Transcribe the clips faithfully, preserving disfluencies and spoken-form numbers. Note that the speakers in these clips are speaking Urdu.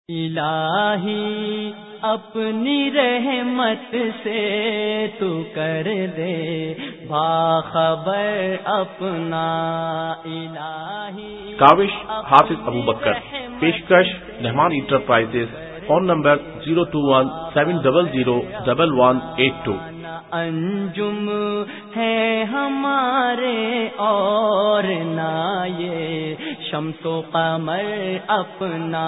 الہی اپنی رحمت سے تو کر دے باخبر اپنا الہی. کاوش حافظ ابو بکر. پیشکش Rahman enterprises. Phone number zero two one seven double zero double one eight two. Anjum ہے ہمارے اور نہ یہ شمس و قمر اپنا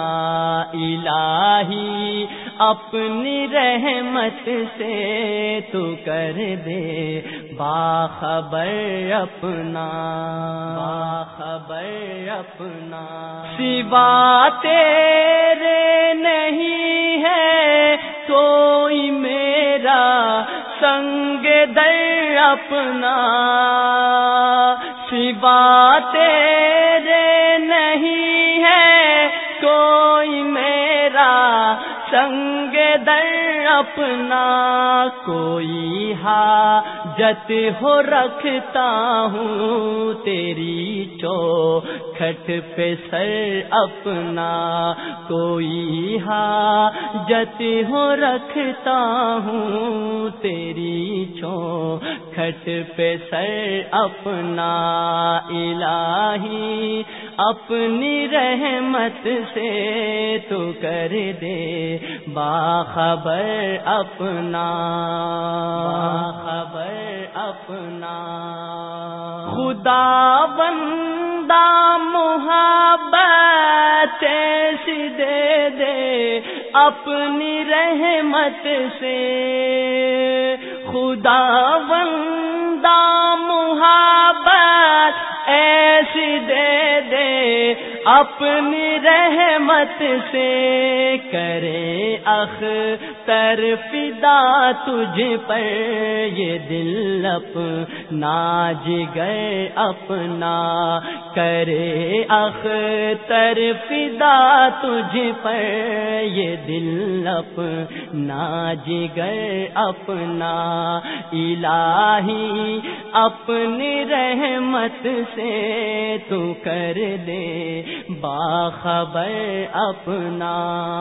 الہی اپنی رحمت سے تو کر دے باخبر اپنا باخبر اپنا. سوا تیرے نہیں ہے کوئی میرا سنگ در اپنا. سوا تیرے نہیں ہے کوئی میرا سنگ در اپنا. کوئی حاجت ہو رکھتا ہوں تیری چوکھٹ پہ سر اپنا. کوئی حاجت ہو رکھتا ہوں تیری چوکھٹ پہ سر اپنا. الہی اپنی رحمت سے تو کر دے باخبر اپنا باخبر اپنا. خدا بندہ محبت ایسی دے دے اپنی رحمت سے. خدا بندہ محبت ایسی دے دے اپنی رحمت سے. کرے اختر فدا تجھ پر یہ دل اپنا جگر اپنا. کرے اختر فدا تجھ پر یہ دل اپنا جگر اپنا. الہی اپنی رحمت سے تو کر دے باخبر اپنا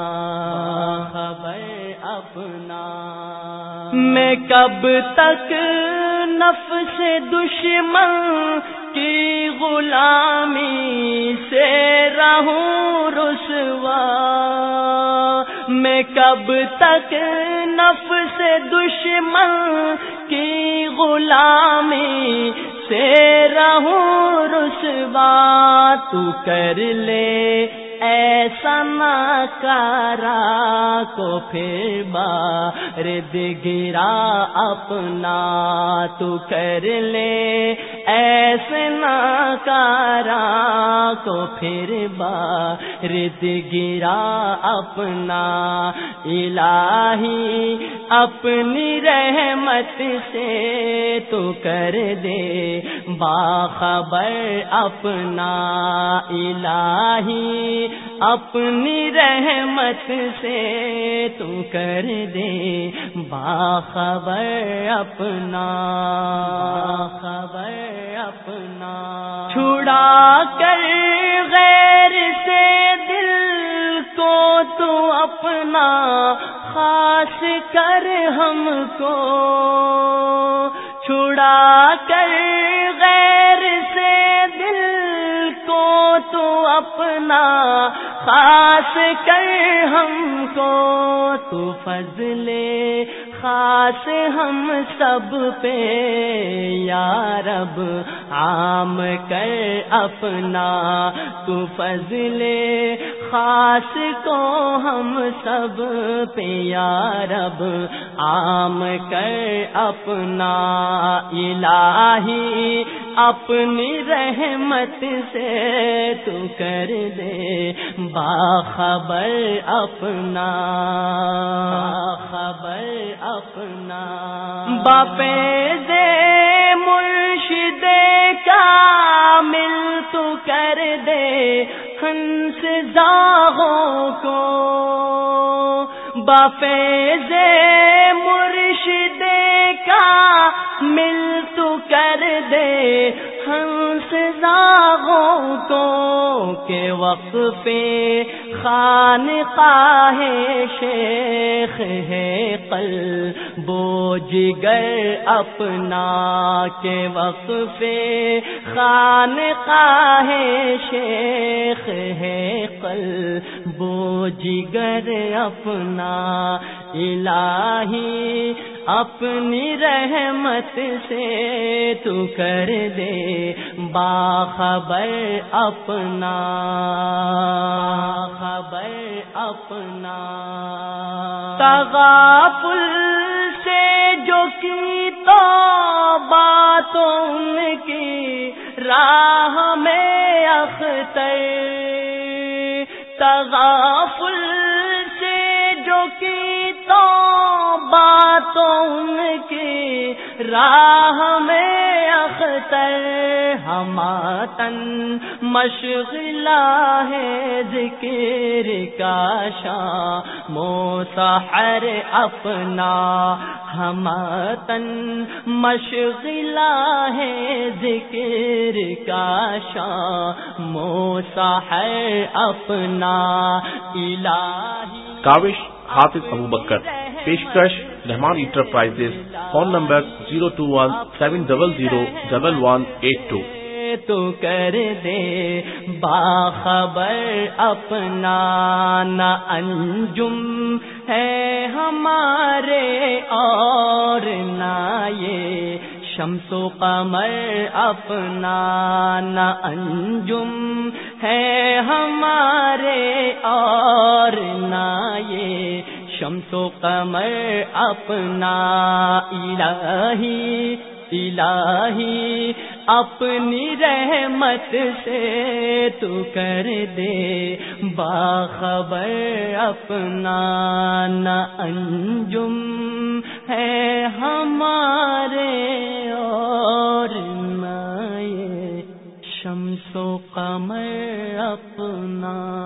باخبر اپنا. میں کب تک نفس دشمن کی غلامی سے رہوں رسوا. میں کب تک نفس دشمن کی غلامی سے رہوں رسوا. تو کر لے ایسا ناکارا کو پھر بارد گرا اپنا. تو کر لے ایسے ناکارا کو پھر بارد گرا اپنا. الہی اپنی رحمت سے تو کر دے باخبر اپنا. الہی اپنی رحمت سے تو کر دے باخبر اپنا باخبر اپنا. چھڑا کر غیر سے دل کو تو اپنا خاص کر ہم کو. چھڑا کر غیر سے دل کو تو اپنا خاص کر ہم کو. تو فضل خاص ہم سب پہ یا رب عام کر اپنا. تو فضل خاص کو ہم سب پہ یا رب عام کر اپنا. الہی اپنی رحمت سے تو کر دے باخبر اپنا باخبر اپنا. باپیز مرشد کامل تو کر دے ہنس زاغوں کو. بافیض مرشد کا مل تو کر دے ہنس زاغوں کو کہ وقفے خانقاہ شیخ ہے قلب و جگر اپنا، کہ وقفے خانقاہ شیخ ہے قلب و جگر اپنا۔ الہی اپنی رحمت سے تو کر دے باخبر اپنا، خبر اپنا۔ تغافل سے جو کی توبہ تو ان کی راہ میں اختر، تغافل سے جو کی توبہ تو ان کی راہ میں اختر، ہماتن مشغلہ ہے ذکر کا شام و سحر اپنا، ہماتن مشغلہ ہے ذکر کا شام و سحر اپنا۔ الہی کاوش حافظ ابو بکر، پیشکش Rahman enterprises, phone number zero two one seven double zero double one eight two. تو کر دے باخبر اپنا، نہ انجم ہے ہمارے اور نہ یہ شمس و قمر اپنا، نہ انجم ہے ہمارے اور نہ یہ شمس و قمر اپنا۔ الہی الہی اپنی رحمت سے تو کر دے باخبر اپنا، نہ انجم ہے ہمارے اور نہ یہ شمس و قمر اپنا۔